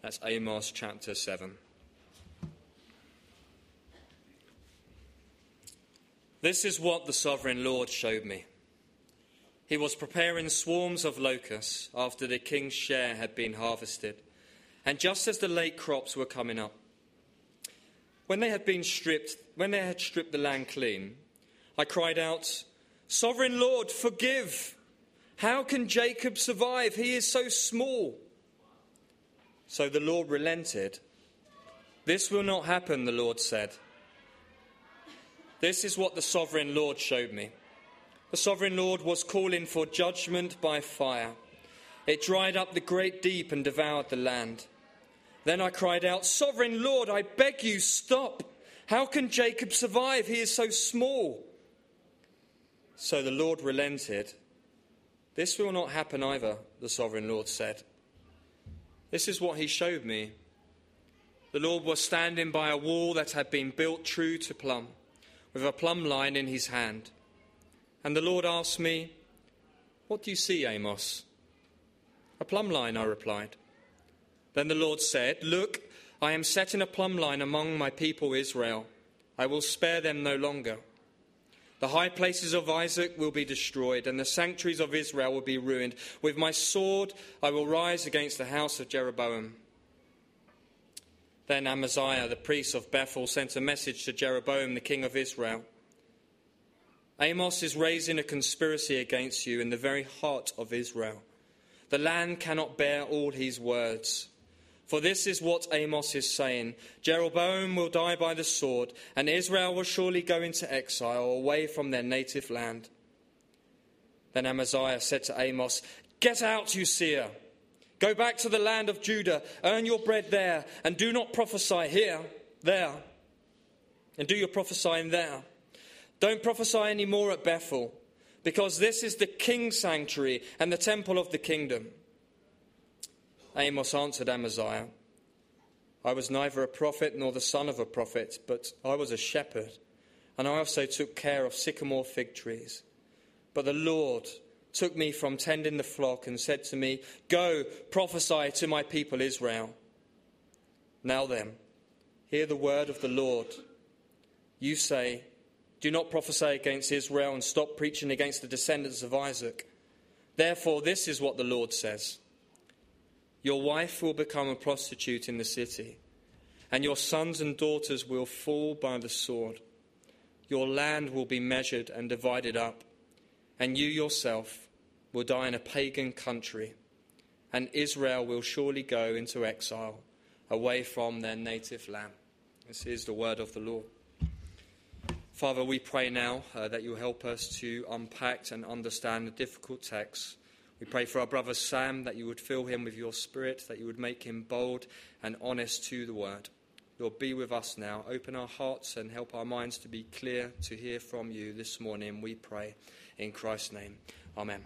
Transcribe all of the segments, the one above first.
That's Amos chapter 7. This is what the sovereign Lord showed me. He was preparing swarms of locusts after the king's share had been harvested, and just as the late crops were coming up. When they had stripped the land clean, I cried out, "Sovereign Lord, forgive! How can Jacob survive? He is so small." So the Lord relented. "This will not happen," the Lord said. This is what the sovereign Lord showed me. The sovereign Lord was calling for judgment by fire. It dried up the great deep and devoured the land. Then I cried out, "Sovereign Lord, I beg you, stop. How can Jacob survive? He is so small." So the Lord relented. "This will not happen either," the sovereign Lord said. This is what he showed me. The Lord was standing by a wall that had been built true to plumb, with a plumb line in his hand. And the Lord asked me, "What do you see, Amos?" "A plumb line," I replied. Then the Lord said, "Look, I am setting a plumb line among my people Israel. I will spare them no longer. The high places of Isaac will be destroyed, and the sanctuaries of Israel will be ruined. With my sword I will rise against the house of Jeroboam." Then Amaziah, the priest of Bethel, sent a message to Jeroboam, the king of Israel. "Amos is raising a conspiracy against you in the very heart of Israel. The land cannot bear all his words. For this is what Amos is saying: Jeroboam will die by the sword, and Israel will surely go into exile away from their native land." Then Amaziah said to Amos, "Get out, you seer. Go back to the land of Judah, earn your bread there, and do not prophesy there, and do your prophesying there. Don't prophesy any more at Bethel, because this is the king's sanctuary and the temple of the kingdom." Amos answered Amaziah, "I was neither a prophet nor the son of a prophet, but I was a shepherd, and I also took care of sycamore fig trees. But the Lord took me from tending the flock and said to me, 'Go, prophesy to my people Israel.' Now then, hear the word of the Lord. You say, 'Do not prophesy against Israel and stop preaching against the descendants of Isaac.' Therefore, this is what the Lord says. Your wife will become a prostitute in the city, and your sons and daughters will fall by the sword. Your land will be measured and divided up, and you yourself will die in a pagan country, and Israel will surely go into exile away from their native land." This is the word of the Lord. Father, we pray now that you help us to unpack and understand the difficult text. We pray for our brother Sam, that you would fill him with your spirit, that you would make him bold and honest to the word. Lord, be with us now. Open our hearts and help our minds to be clear to hear from you this morning, we pray. In Christ's name, amen.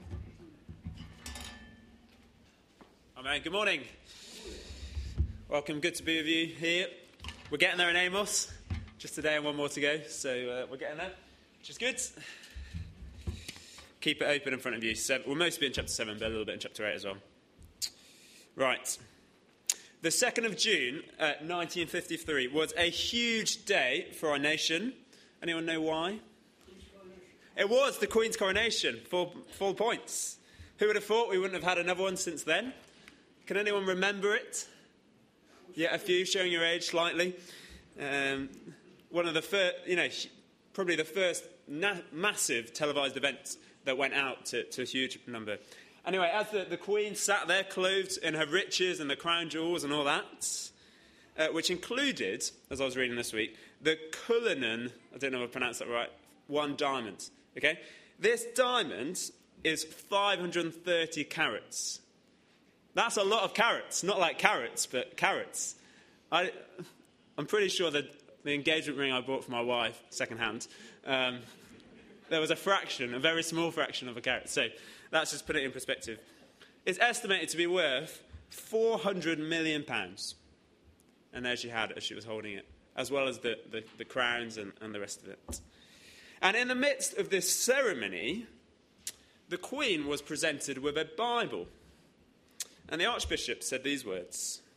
Amen. Good morning. Welcome. Good to be with you here. We're getting there in Amos. Just today and one more to go. So we're getting there, which is good. Keep it open in front of you. So we'll mostly be in chapter 7, but a little bit in chapter 8 as well. Right. The 2nd of June, 1953, was a huge day for our nation. Anyone know why? It was the Queen's coronation, 4 points. Who would have thought we wouldn't have had another one since then? Can anyone remember it? Yeah, a few, showing your age slightly. One of the first, probably the first massive televised events that went out to a huge number. Anyway, as the Queen sat there clothed in her riches and the crown jewels and all that, which included, as I was reading this week, the Cullinan, I don't know if I pronounced that right, 1 diamond. Okay? This diamond is 530 carats. That's a lot of carats. Not like carrots, but carats. I'm pretty sure that the engagement ring I bought for my wife, second-hand, there was a very small fraction of a carat. So that's just put it in perspective. It's estimated to be worth £400 million. And there she had it as she was holding it, as well as the crowns and the rest of it. And in the midst of this ceremony, the Queen was presented with a Bible. And the Archbishop said these words: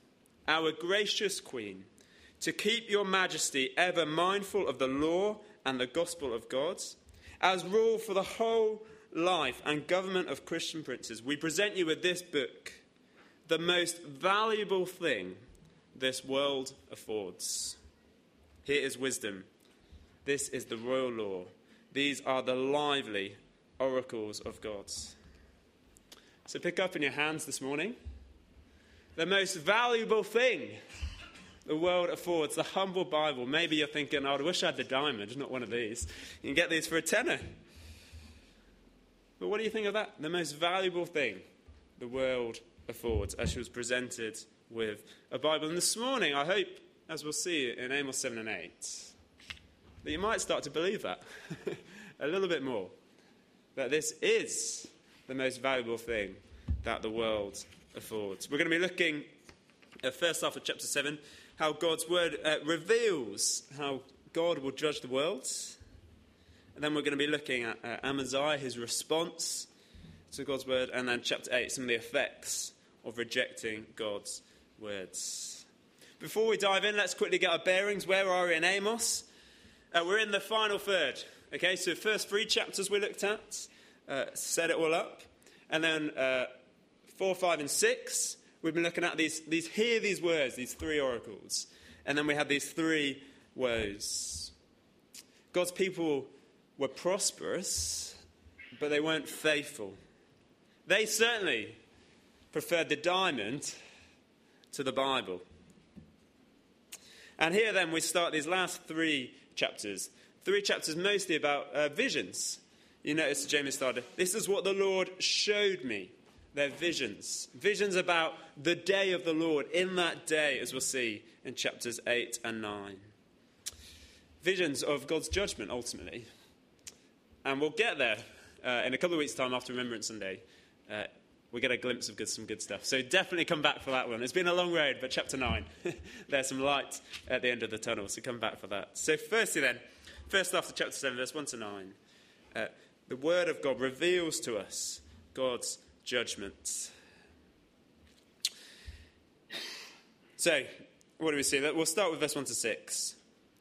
our gracious Queen, to keep your majesty ever mindful of the law and the gospel of God, as rule for the whole life and government of Christian princes, we present you with this book, the most valuable thing this world affords. Here is wisdom. This is the royal law. These are the lively oracles of God. So pick up in your hands this morning the most valuable thing the world affords, the humble Bible. Maybe you're thinking, oh, I wish I had the diamond, not one of these. You can get these for £10. But what do you think of that? The most valuable thing the world affords, as she was presented with a Bible. And this morning, I hope, as we'll see in Amos 7 and 8, that you might start to believe that a little bit more. That this is the most valuable thing that the world affords. We're going to be looking at first half of chapter 7, how God's word reveals how God will judge the world. And then we're going to be looking at Amaziah, his response to God's word. And then chapter 8, some of the effects of rejecting God's words. Before we dive in, let's quickly get our bearings. Where are we in Amos? We're in the final third. Okay, so the first 3 chapters we looked at, set it all up. And then 4, 5, and 6, we've been looking at these words, these 3 oracles. And then we had these 3 woes. God's people were prosperous, but they weren't faithful. They certainly preferred the diamond to the Bible. And here then we start these last 3 chapters. 3 chapters mostly about visions. You notice Jamie started, this is what the Lord showed me. Their visions. Visions about the day of the Lord in that day, as we'll see in chapters 8 and 9. Visions of God's judgment, ultimately. And we'll get there in a couple of weeks' time after Remembrance Sunday. We get a glimpse of some good stuff. So definitely come back for that one. It's been a long road, but chapter 9, there's some light at the end of the tunnel, so come back for that. So firstly then, first after chapter 7, verse 1 to 9, the word of God reveals to us God's judgment. So, what do we see? We'll start with verse 1 to 6.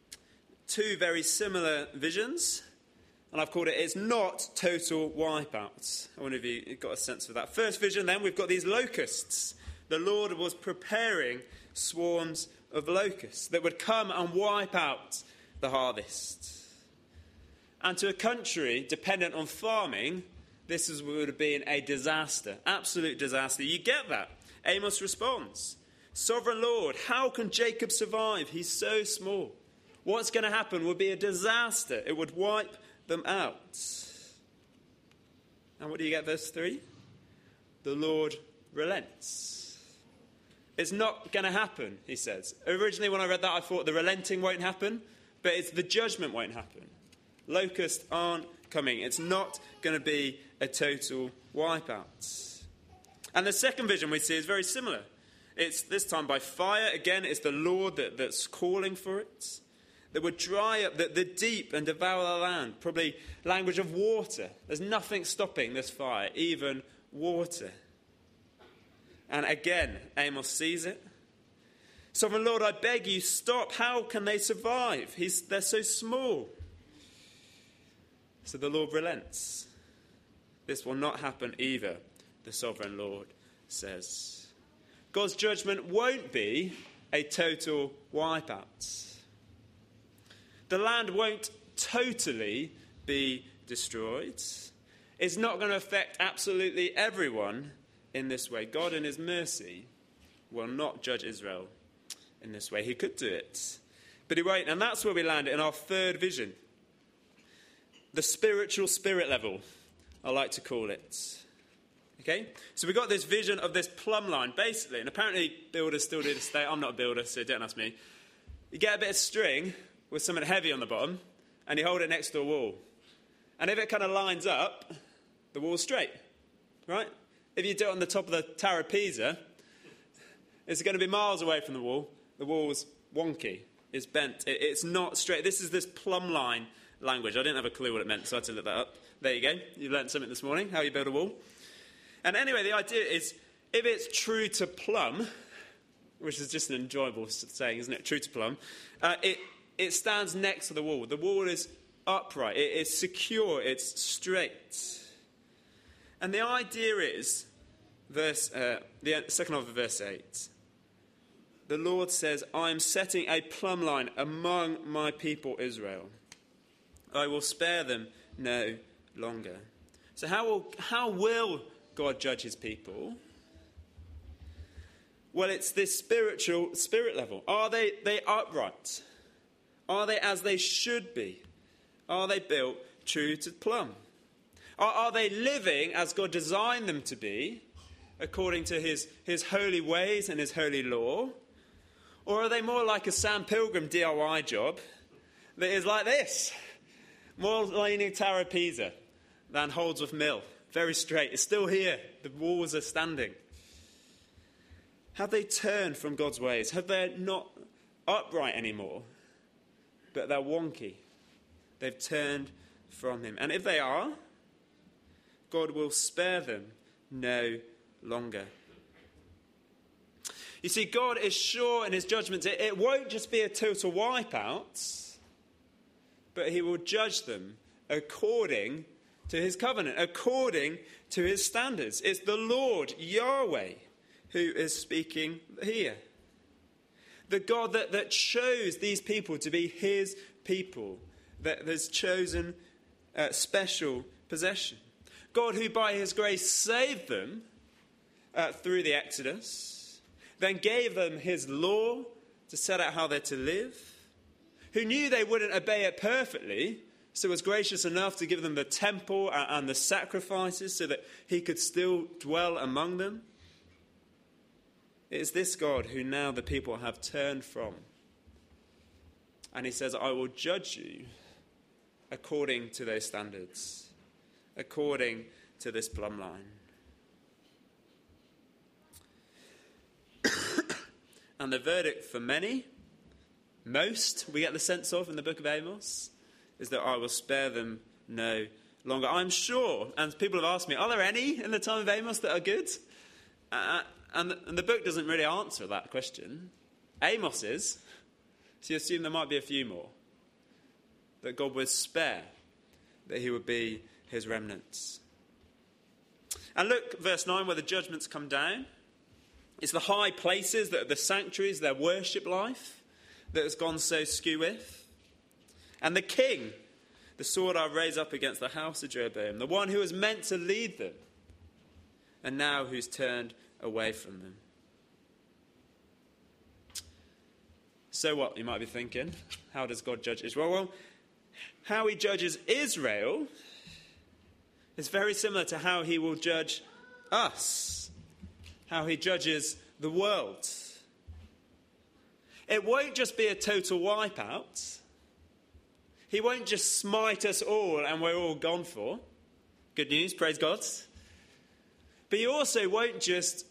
2 very similar visions, and I've called it's not total wipeout. I wonder if you got a sense of that. First vision, then, we've got these locusts. The Lord was preparing swarms of locusts that would come and wipe out the harvest. And to a country dependent on farming, this would have been a disaster, absolute disaster. You get that? Amos responds, Sovereign Lord, how can Jacob survive? He's so small. What's going to happen would be a disaster. It would wipe them out. And what do you get, verse 3? The Lord relents. It's not going to happen, he says. Originally, when I read that, I thought the relenting won't happen, but it's the judgment won't happen. Locusts aren't coming. It's not going to be a total wipeout. And the second vision we see is very similar. It's this time by fire. Again, it's the Lord that's calling for it. That would dry up the deep and devour the land. Probably language of water. There's nothing stopping this fire, even water. And again, Amos sees it. Sovereign Lord, I beg you, stop. How can they survive? They're so small. So the Lord relents. This will not happen either, the sovereign Lord says. God's judgment won't be a total wipeout. The land won't totally be destroyed. It's not going to affect absolutely everyone in this way. God in his mercy will not judge Israel in this way. He could do it, but he won't. And that's where we land in our third vision. The spiritual spirit level, I like to call it. Okay? So we've got this vision of this plumb line, basically. And apparently builders still do this today. I'm not a builder, so don't ask me. You get a bit of string with something heavy on the bottom, and you hold it next to a wall. And if it kind of lines up, the wall's straight. Right? If you do it on the top of the Tower of Pisa, it's going to be miles away from the wall. The wall's wonky. It's bent. It's not straight. This is this plumb line language. I didn't have a clue what it meant, so I had to look that up. There you go. You learned something this morning, how you build a wall. And anyway, the idea is, if it's true to plumb, which is just an enjoyable saying, isn't it? True to plumb. It stands next to the wall. The wall is upright. It is secure. It's straight. And the idea is, the second half of verse 8, the Lord says, I am setting a plumb line among my people Israel. I will spare them no longer. So how will God judge his people? Well, it's this spirit level. Are they upright? Are they as they should be? Are they built true to plumb? Are they living as God designed them to be, according to his holy ways and his holy law? Or are they more like a Sam Pilgrim DIY job that is like this? More leaning Tower of Pisa than Holdsworth Mill. Very straight. It's still here. The walls are standing. Have they turned from God's ways? Have they not upright anymore, but they're wonky? They've turned from him. And if they are, God will spare them no longer. You see, God is sure in his judgments. It won't just be a total wipeout, but he will judge them according to his covenant, according to his standards. It's the Lord, Yahweh, who is speaking here. The God that chose these people to be his people, that has chosen special possession. God who by his grace saved them through the Exodus, then gave them his law to set out how they're to live, who knew they wouldn't obey it perfectly, so was gracious enough to give them the temple and the sacrifices so that he could still dwell among them. It is this God who now the people have turned from. And he says, I will judge you according to those standards, according to this plumb line. And the verdict for most, we get the sense of in the book of Amos, is that I will spare them no longer. I'm sure, and people have asked me, are there any in the time of Amos that are good? And the book doesn't really answer that question. Amos is, so you assume there might be a few more. That God would spare, that he would be his remnants. And look, verse 9, where the judgments come down. It's the high places, that are the sanctuaries, their worship life, that has gone so skew with. And the king, the sword I raise up against the house of Jeroboam, the one who was meant to lead them, and now who's turned away from them. So what, you might be thinking? How does God judge Israel? Well, how he judges Israel is very similar to how he will judge us, how he judges the world. It won't just be a total wipeout. He won't just smite us all and we're all gone for. Good news, praise God. But he also won't just,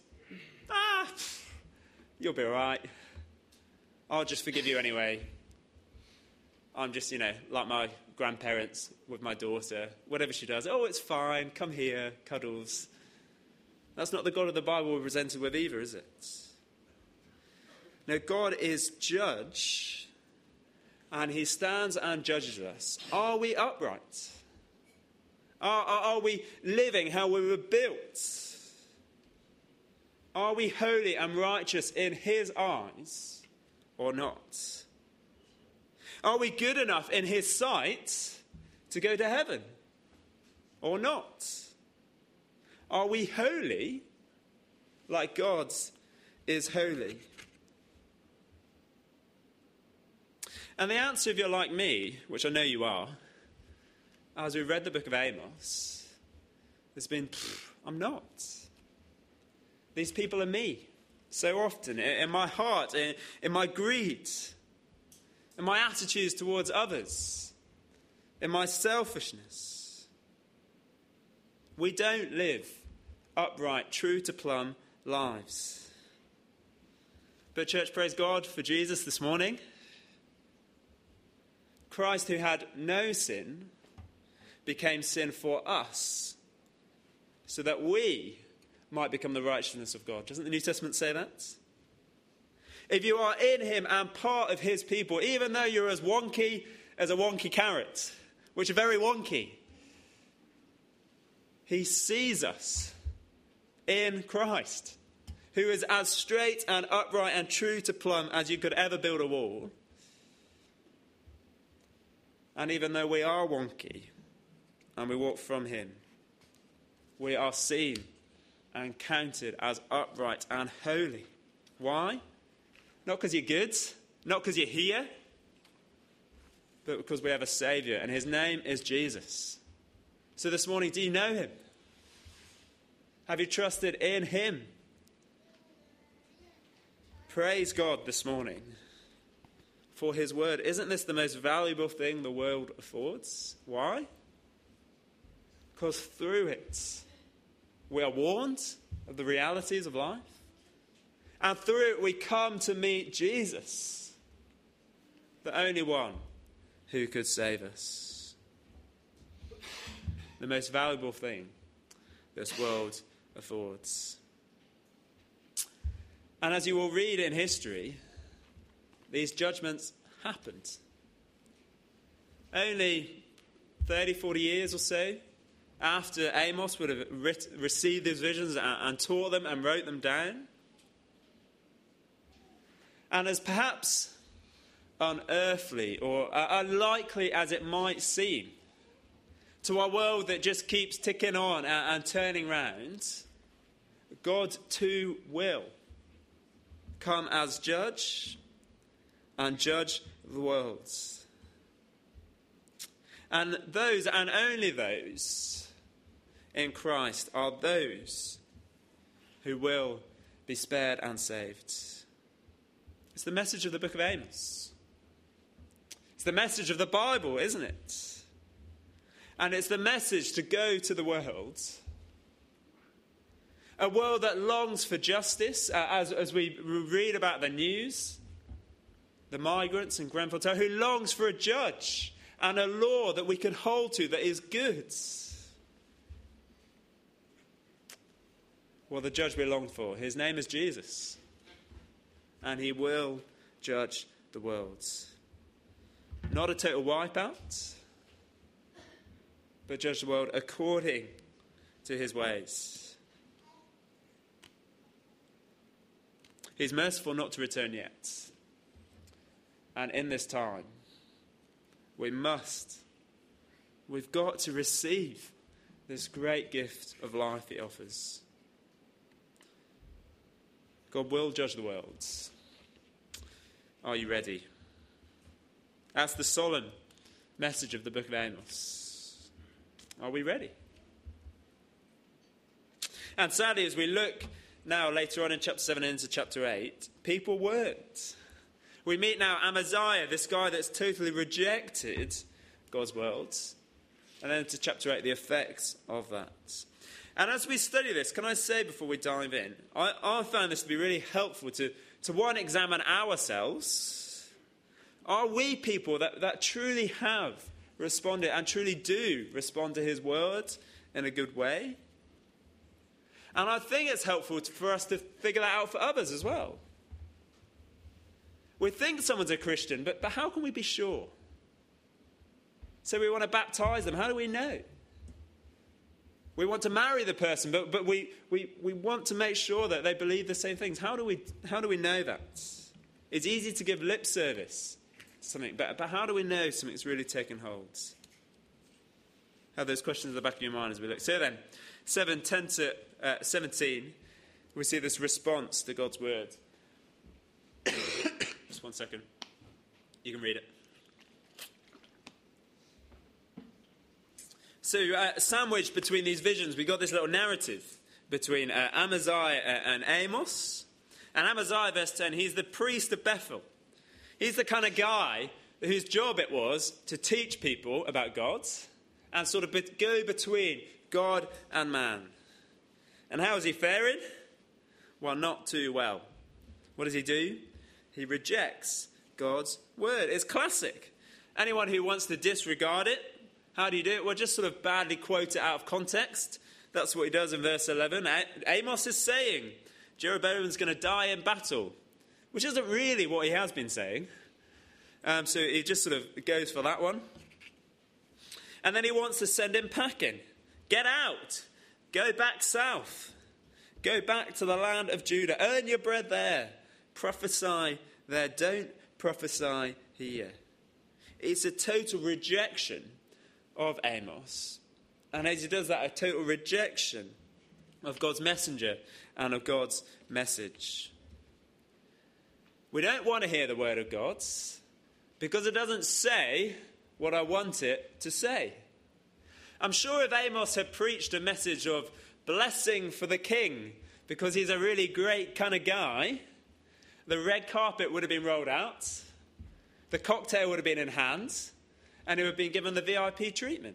you'll be all right. I'll just forgive you anyway. I'm just, like my grandparents with my daughter. Whatever she does, it's fine, come here, cuddles. That's not the God of the Bible we're presented with either, is it? No, God is judge, and he stands and judges us. Are we upright? Are we living how we were built? Are we holy and righteous in his eyes or not? Are we good enough in his sight to go to heaven or not? Are we holy like God is holy? And the answer, if you're like me, which I know you are, as we read the book of Amos, has been, I'm not. These people are me. So often, in my heart, in my greed, in my attitudes towards others, in my selfishness. We don't live upright, true to plumb lives. But church, praise God for Jesus this morning. Christ, who had no sin, became sin for us, so that we might become the righteousness of God. Doesn't the New Testament say that? if you are in him and part of his people, even though you're as wonky as a wonky carrot, which are very wonky, he sees us in Christ, who is as straight and upright and true to plumb as you could ever build a wall. And even though we are wonky and we walk from him, we are seen and counted as upright and holy. Why? Not because you're good, not because you're here, but because we have a Saviour, and his name is Jesus. So this morning, do you know him? Have you trusted in him? Praise God this morning for his word. Isn't this the most valuable thing the world affords? Why? Because through it, we are warned of the realities of life. And through it, we come to meet Jesus, the only one who could save us. The most valuable thing this world affords. And as you will read in history, these judgments happened. Only 30, 40 years or so after Amos would have received these visions and taught them and wrote them down. And as perhaps unearthly or unlikely as it might seem to our world that just keeps ticking on and turning round, God too will come as judge and judge the world. And those, and only those, in Christ are those who will be spared and saved. It's the message of the book of Amos. It's the message of the Bible, isn't it? And it's the message to go to the world. A world that longs for justice, as we read about the news, the migrants in Grenfell Tower, who longs for a judge and a law that we can hold to that is good. Well, the judge we long for, his name is Jesus. And he will judge the world. Not a total wipeout, but judge the world according to his ways. He's merciful not to return yet. And in this time, we've got to receive this great gift of life he offers. God will judge the world. Are you ready? That's the solemn message of the book of Amos. Are we ready? And sadly, as we look now later on in chapter 7 into chapter 8, people weren't. We meet now Amaziah, this guy that's totally rejected God's world. And then into chapter 8, the effects of that. And as we study this, can I say before we dive in, I found this to be really helpful to one, examine ourselves. Are we people that truly have responded and truly do respond to his word in a good way? And I think it's helpful for us to figure that out for others as well. We think someone's a Christian, but how can we be sure? So we want to baptize them. How do we know? We want to marry the person, but we want to make sure that they believe the same things. How do we know that? It's easy to give lip service to something, but how do we know something's really taken hold? Have those questions in the back of your mind as we look. So then, 7:10 to 17, we see this response to God's word. Just 1 second. You can read it. So, sandwiched between these visions, we got this little narrative between Amaziah and Amos. And Amaziah, verse 10, he's the priest of Bethel. He's the kind of guy whose job it was to teach people about God and sort of go between God and man. And how is he faring? Well, not too well. What does he do? He rejects God's word. It's classic. Anyone who wants to disregard it, how do you do it? Well, just sort of badly quote it out of context. That's what he does in verse 11. Amos is saying Jeroboam's going to die in battle. which isn't really what he has been saying. So he just sort of goes for that one. And then he wants to send him packing. Get out. Go back south. Go back to the land of Judah. Earn your bread there. Prophesy there. Don't prophesy here. It's a total rejection of Amos. And as he does that, a total rejection of God's messenger and of God's message. We don't want to hear the word of God because it doesn't say what I want it to say. I'm sure if Amos had preached a message of blessing for the king because he's a really great kind of guy, the red carpet would have been rolled out, the cocktail would have been in hand, and he would have been given the VIP treatment.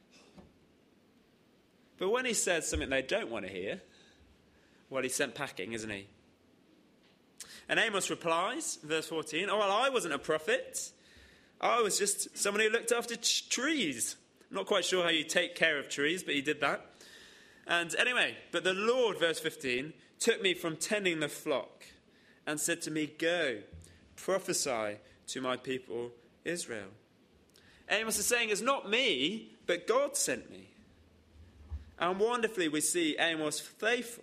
But when he says something they don't want to hear, well, he's sent packing, isn't he? And Amos replies, verse 14, "Oh, well, I wasn't a prophet. I was just someone who looked after trees." I'm not quite sure how you take care of trees, but he did that. And anyway, but the Lord, verse 15, took me from tending the flock and said to me, "Go, prophesy to my people Israel." Amos is saying, it's not me, but God sent me. And wonderfully we see Amos faithful.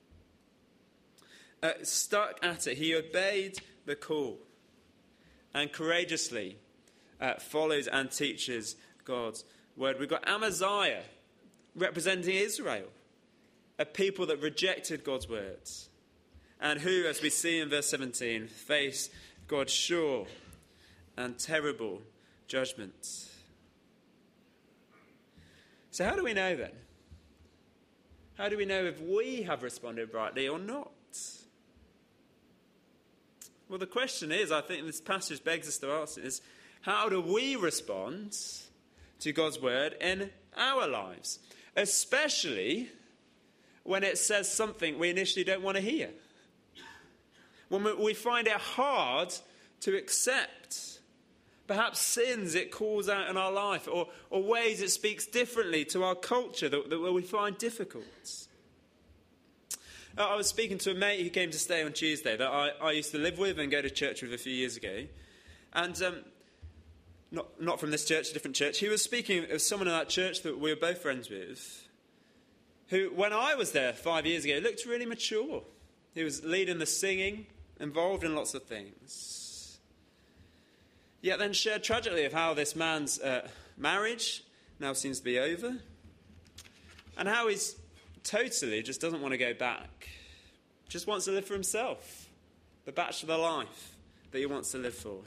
Stuck at it. He obeyed the call and courageously follows and teaches God's word. We've got Amaziah representing Israel, a people that rejected God's words and who, as we see in verse 17, face God's sure and terrible judgment. So how do we know then? How do we know if we have responded rightly or not? Well, the question is, I think this passage begs us to ask is, how do we respond to God's word in our lives? Especially when it says something we initially don't want to hear. When we find it hard to accept. Perhaps sins it calls out in our life, or ways it speaks differently to our culture that we find difficult. I was speaking to a mate who came to stay on Tuesday that I used to live with and go to church with a few years ago. And not from this church, a different church. He was speaking of someone in that church that we were both friends with, who, when I was there 5 years ago, looked really mature. He was leading the singing, involved in lots of things. Yet then shared tragically of how this man's marriage now seems to be over, and how he's totally just doesn't want to go back. Just wants to live for himself. The bachelor life that he wants to live for.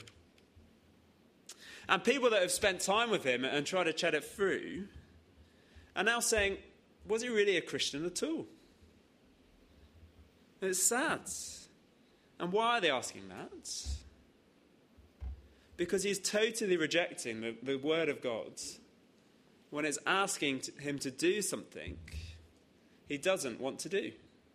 And people that have spent time with him and tried to chat it through are now saying, was he really a Christian at all? And it's sad. And why are they asking that? Because he's totally rejecting the word of God when it's asking him to do something he doesn't want to do.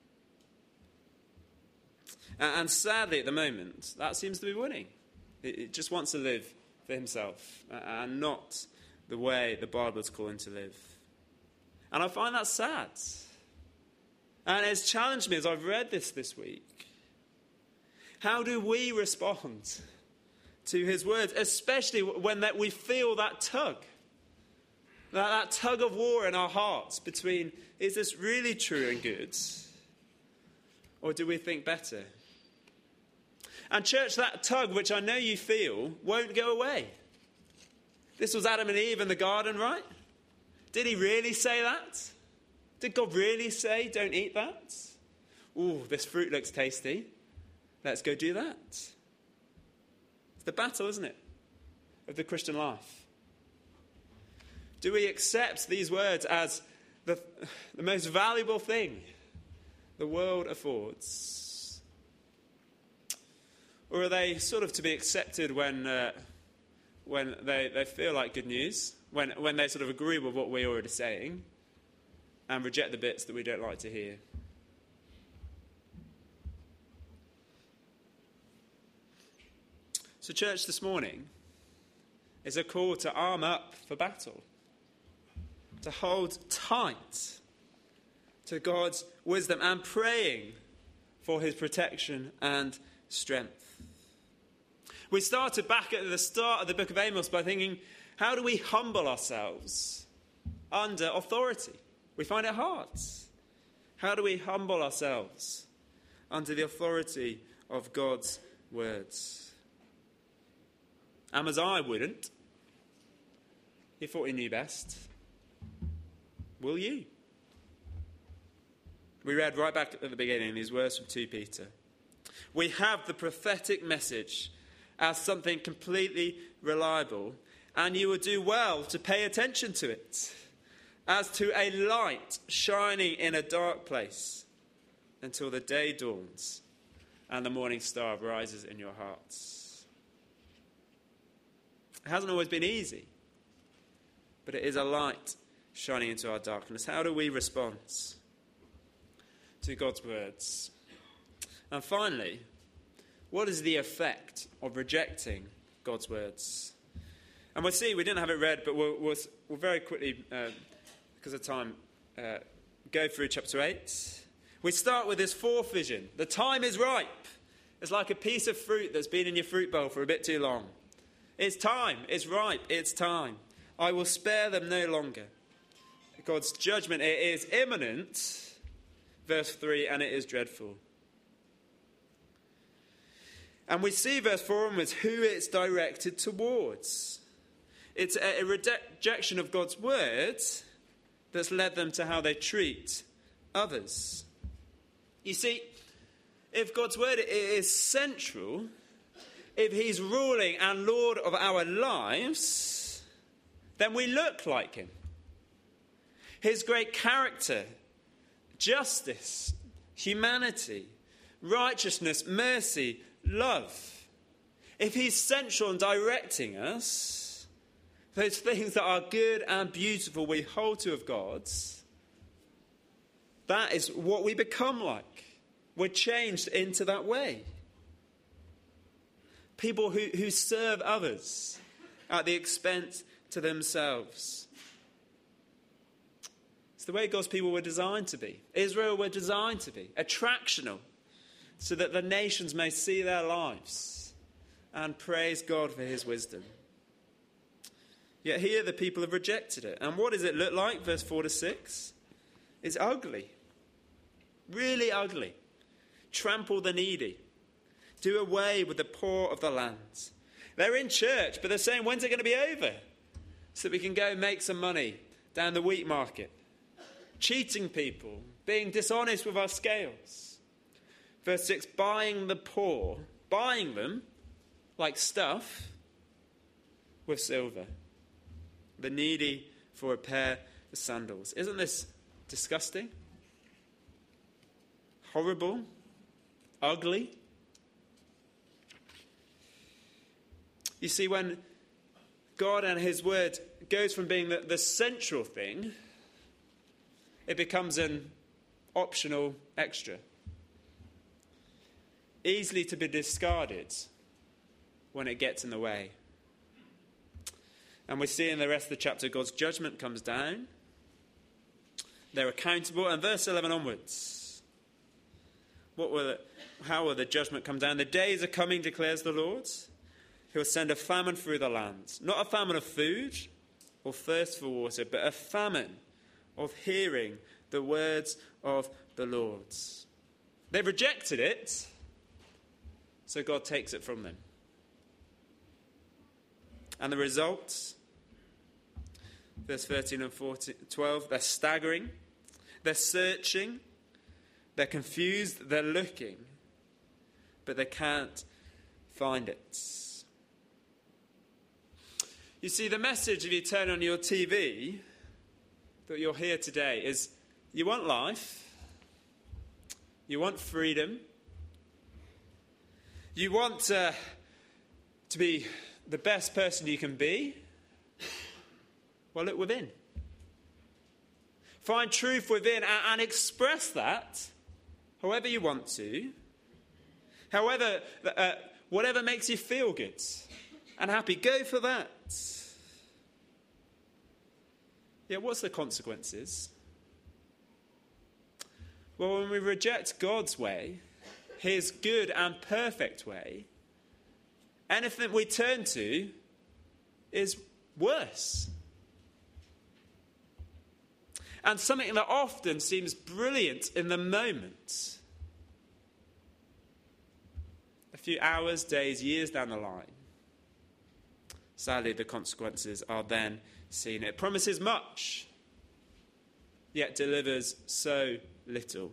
And sadly, at the moment, that seems to be winning. It just wants to live for himself and not the way the Bible's calling him to live. And I find that sad. And it's challenged me as I've read this week. How do we respond to his words, especially when we feel that tug? That tug of war in our hearts between, is this really true and good? Or do we think better? And church, that tug, which I know you feel, won't go away. This was Adam and Eve in the garden, right? Did he really say that? Did God really say, don't eat that? Ooh, this fruit looks tasty. Let's go do that. It's the battle, isn't it, of the Christian life. Do we accept these words as the most valuable thing the world affords? Or are they sort of to be accepted when they feel like good news, when they sort of agree with what we're already saying and reject the bits that we don't like to hear? So church, this morning is a call to arm up for battle, to hold tight to God's wisdom and praying for his protection and strength. We started back at the start of the book of Amos by thinking, how do we humble ourselves under authority? We find it hard. How do we humble ourselves under the authority of God's words? Amaziah wouldn't. He thought he knew best. Will you? We read right back at the beginning these words from 2 Peter. We have the prophetic message as something completely reliable, and you will do well to pay attention to it, as to a light shining in a dark place until the day dawns and the morning star rises in your hearts. It hasn't always been easy, but it is a light shining into our darkness. How do we respond to God's words? And finally, what is the effect of rejecting God's words? And we'll see, we didn't have it read, but we'll very quickly, because of time, go through chapter 8. We start with this fourth vision. The time is ripe. It's like a piece of fruit that's been in your fruit bowl for a bit too long. It's time. It's ripe. It's time. I will spare them no longer. God's judgment, it is imminent. Verse 3, and it is dreadful. And we see verse 4 onwards who it's directed towards. It's a rejection of God's words that's led them to how they treat others. You see, if God's word is central, if he's ruling and Lord of our lives, then we look like him. His great character, justice, humanity, righteousness, mercy, love. If he's central in directing us, those things that are good and beautiful we hold to of God's, that is what we become like. We're changed into that way. People who serve others at the expense to themselves. It's the way God's people were designed to be. Israel were designed to be. Attractional. So that the nations may see their lives and praise God for his wisdom. Yet here the people have rejected it. And what does it look like? Verse 4 to 6. It's ugly. Really ugly. Trample the needy. Do away with the poor of the land. They're in church, but they're saying, when's it going to be over? So that we can go make some money down the wheat market. Cheating people. Being dishonest with our scales. Verse 6, buying the poor. Buying them like stuff with silver. The needy for a pair of sandals. Isn't this disgusting? Horrible? Ugly? You see, when God and his word goes from being the central thing, it becomes an optional extra. Easily to be discarded when it gets in the way. And we see in the rest of the chapter, God's judgment comes down. They're accountable. And verse 11 onwards. How will the judgment come down? The days are coming, declares the Lord. He will send a famine through the land. Not a famine of food or thirst for water, but a famine of hearing the words of the Lord. They've rejected it, so God takes it from them. And the results, verse 13 and 12, they're staggering, they're searching, they're confused, they're looking, but they can't find it. You see, the message, if you turn on your TV, that you'll hear today is, you want life, you want freedom, you want to be the best person you can be. Well, look within. Find truth within and express that however you want to. However, whatever makes you feel good and happy, go for that. Yeah, what's the consequences? Well, when we reject God's way, his good and perfect way, anything we turn to is worse. And something that often seems brilliant in the moment, a few hours, days, years down the line, sadly the consequences are then seen. It promises much, yet delivers so little.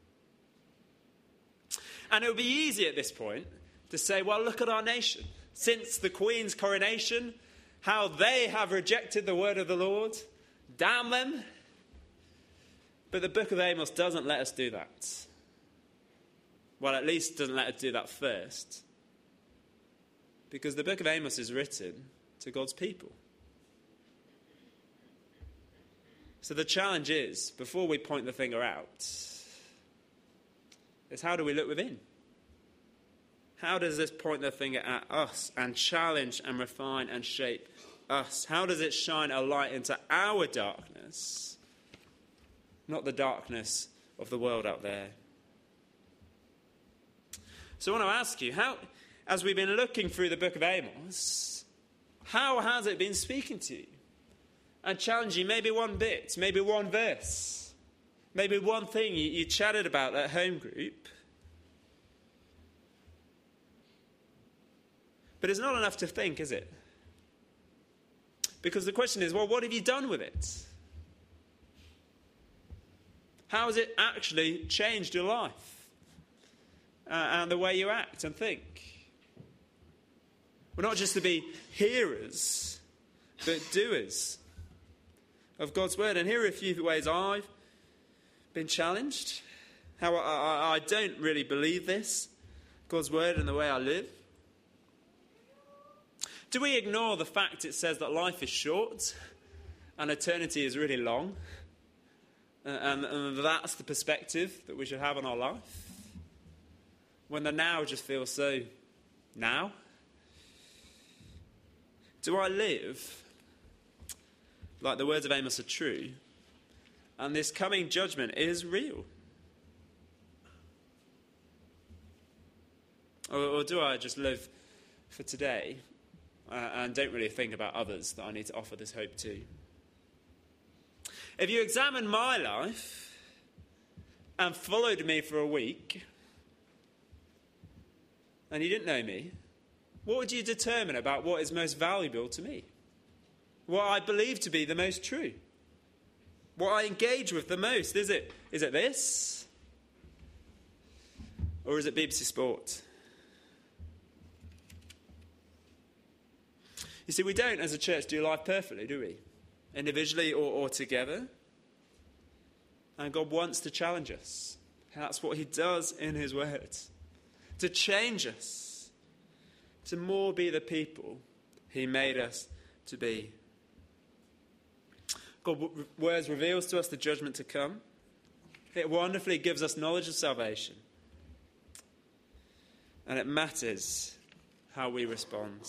And it would be easy at this point to say, well, look at our nation. Since the Queen's coronation, how they have rejected the word of the Lord. Damn them. But the book of Amos doesn't let us do that. Well, at least doesn't let us do that first. Because the book of Amos is written to God's people. So the challenge is, before we point the finger out, is how do we look within? How does this point the finger at us and challenge and refine and shape us? How does it shine a light into our darkness, not the darkness of the world out there? So I want to ask you, how, as we've been looking through the book of Amos, how has it been speaking to you? And challenge you, maybe one bit, maybe one verse, maybe one thing you chatted about at home group. But it's not enough to think, is it? Because the question is, well, what have you done with it? How has it actually changed your life and the way you act and think? We're not just to be hearers, but doers of God's word. And here are a few ways I've been challenged. How I don't really believe this, God's word, and the way I live. Do we ignore the fact it says that life is short and eternity is really long? And that's the perspective that we should have on our life? When the now just feels so now? Do I live like the words of Amos are true and this coming judgment is real? Or do I just live for today and don't really think about others that I need to offer this hope to? If you examine my life and followed me for a week and you didn't know me, what would you determine about what is most valuable to me? What I believe to be the most true? What I engage with the most? Is it this? Or is it BBC Sport? You see, we don't, as a church, do life perfectly, do we? Individually or together. And God wants to challenge us. That's what he does in his word. To change us. To more be the people he made us to be. God's word reveals to us the judgment to come. It wonderfully gives us knowledge of salvation. And it matters how we respond.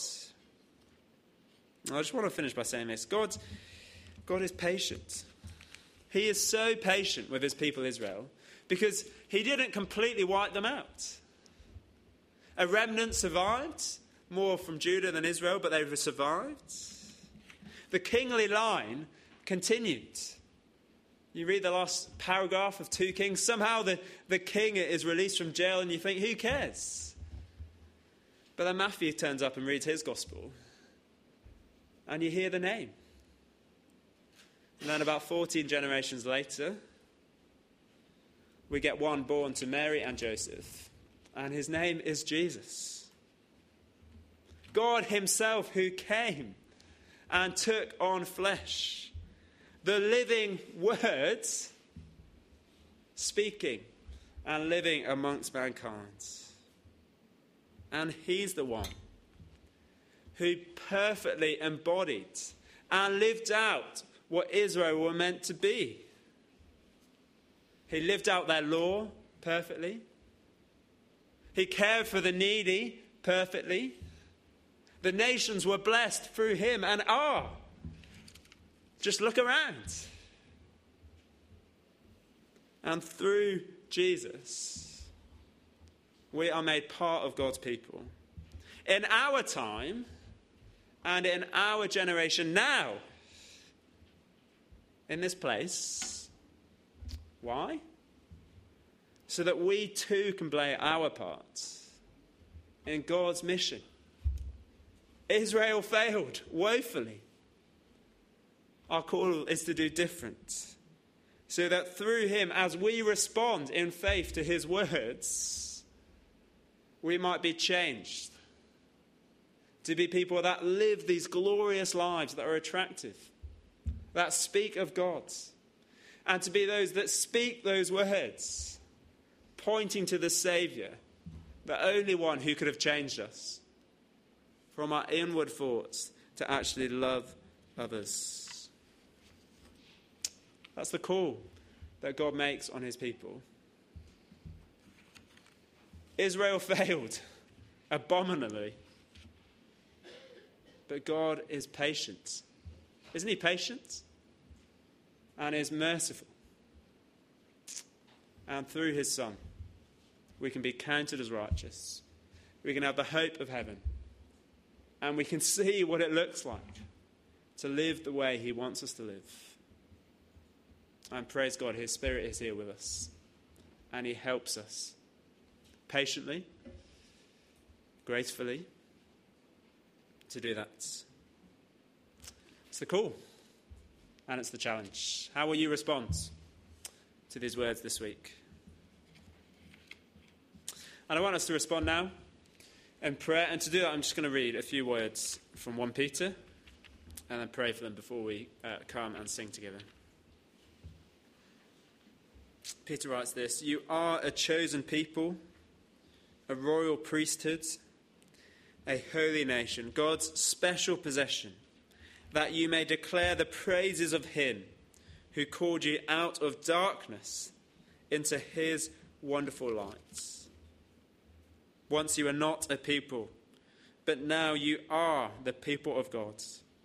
I just want to finish by saying this. God is patient. He is so patient with his people Israel because he didn't completely wipe them out. A remnant survived, more from Judah than Israel, but they survived. The kingly line continued. You read the last paragraph of 2 Kings, somehow the king is released from jail and you think, who cares? But then Matthew turns up and reads his gospel. And you hear the name. And then about 14 generations later, we get one born to Mary and Joseph. And his name is Jesus. God himself who came and took on flesh. The living word speaking and living amongst mankind. And he's the one who perfectly embodied and lived out what Israel were meant to be. He lived out their law perfectly. He cared for the needy perfectly. The nations were blessed through him and are. Just look around. And through Jesus, We are made part of God's people. In our time and in our generation now. In this place. Why? So that we too can play our part in God's mission. Israel failed woefully. Our call is to do different. So that through him, as we respond in faith to his words, we might be changed. To be people that live these glorious lives that are attractive, that speak of God. And to be those that speak those words, pointing to the Saviour, the only one who could have changed us from our inward thoughts to actually love others. That's the call that God makes on his people. Israel failed abominably, but God is patient. Isn't he patient? And is merciful. And through his Son, we can be counted as righteous. We can have the hope of heaven. And we can see what it looks like to live the way he wants us to live. And praise God, his Spirit is here with us. And he helps us patiently, gracefully, to do that. It's the call. And it's the challenge. How will you respond to these words this week? And I want us to respond now in prayer. And to do that, I'm just going to read a few words from 1 Peter and then pray for them before we come and sing together. Peter writes this: "You are a chosen people, a royal priesthood, a holy nation, God's special possession, that you may declare the praises of him who called you out of darkness into his wonderful light. Once you were not a people, but now you are the people of God.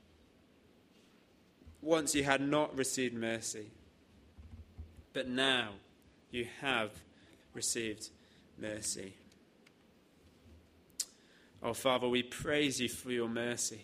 Once you had not received mercy, but now you have received mercy." Oh, Father, we praise you for your mercy.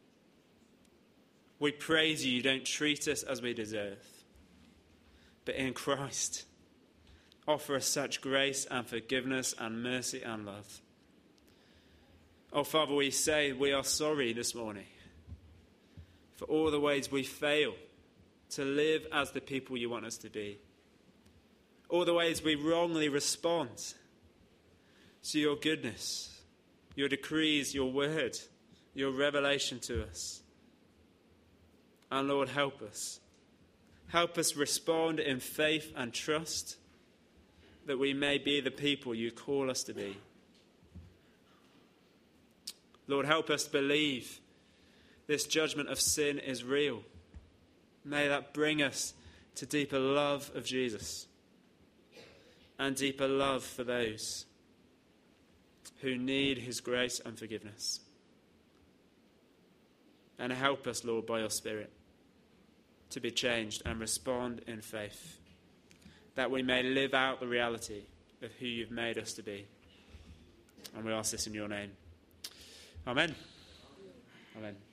We praise you don't treat us as we deserve, but in Christ, offer us such grace and forgiveness and mercy and love. Oh, Father, we say we are sorry this morning for all the ways we fail to live as the people you want us to be. All the ways we wrongly respond to your goodness, your decrees, your word, your revelation to us. And Lord, help us. Help us respond in faith and trust that we may be the people you call us to be. Lord, help us believe this judgment of sin is real. May that bring us to deeper love of Jesus and deeper love for those who need his grace and forgiveness. And help us, Lord, by your Spirit, to be changed and respond in faith, that we may live out the reality of who you've made us to be. And we ask this in your name. Amen. Amen.